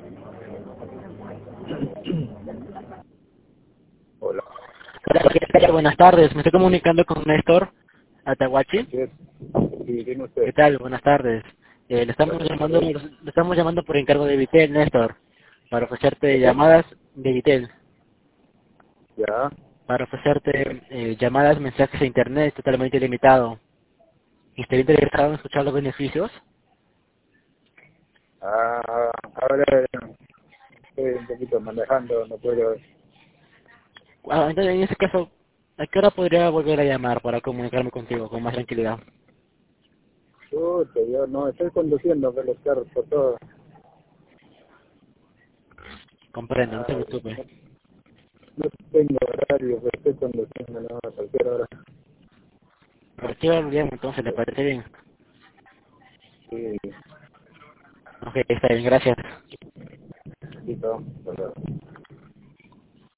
Hola. Hola, ¿qué tal? Buenas tardes. Me estoy comunicando con Néstor Atahuachi. Así es. Sí, tiene ¿Qué usted. tal? Buenas tardes. Buenas tardes. Le estamos llamando por encargo de Vitel, Néstor, para ofrecerte ¿De qué? llamadas de Vitel, Ya. para ofrecerte llamadas, mensajes a internet totalmente ilimitado. ¿Y estaría interesado en escuchar los beneficios? Ahora estoy un poquito manejando, no puedo. Entonces, en ese caso, ¿a qué hora podría volver a llamar para comunicarme contigo con más tranquilidad? Yo no estoy conduciendo de los carros por todo. Comprendo, no se Ah, preocupe. no, no tengo horario, pero estoy conduciendo no, a cualquier hora. ¿Por qué hora bien? Entonces, ¿le parece bien? Sí, Ok, está bien, gracias. listo. Hasta luego.